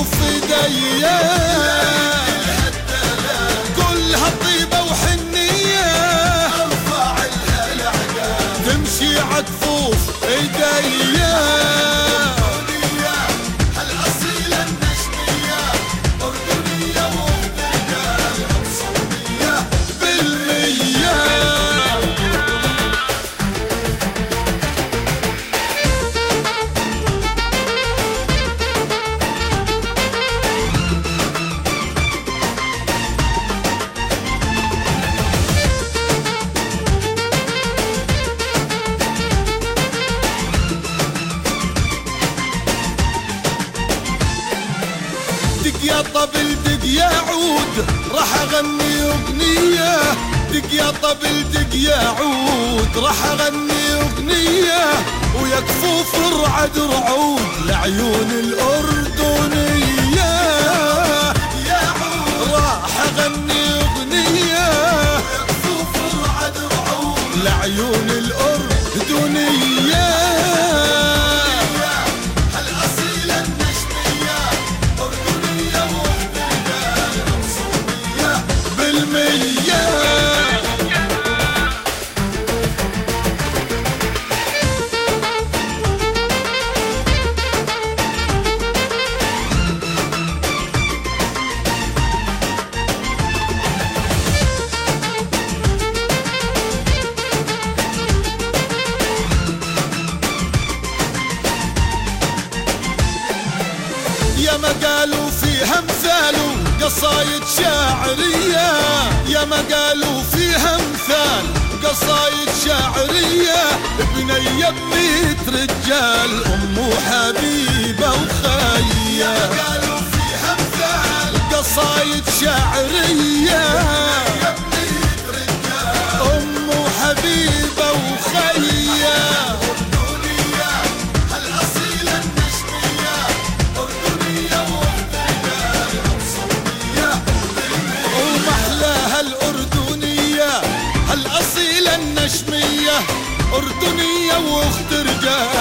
كفوف ايديا كلها طيبة وحنية ارفع لها العقاب تمشي عكفوف ايديا هالأصيلة النجمية أردنية وبترجال مبسوطية بالمية دق يا طبل دق يا عود راح اغني اغنية دق يا طبل دق يا عود راح اغني اغنية ويا كفوف الرعد رعود لعيون الاردنية يا عود راح اغني اغنية ويا كفوف الرعد رعود لعيون الاردنية يا ما قالوا فيها مثال قصايد شاعرية يا ما قالوا فيها مثال قصايد شاعرية بنية بميت رجال أم حبيبة وخية قالوا فيها مثال قصايد شاعرية بنية بميت رجال أم حبيبة وخية الأصيلة النجمية أردنية واخت رجال